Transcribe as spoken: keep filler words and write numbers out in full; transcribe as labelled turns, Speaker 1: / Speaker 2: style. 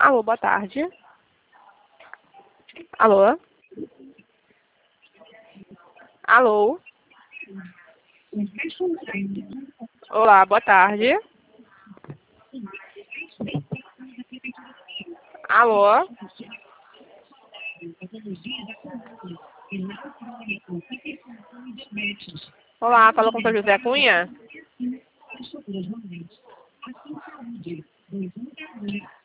Speaker 1: Alô, boa tarde. Alô? Alô? Olá, boa tarde. Alô? Olá, fala com o seu José Cunha?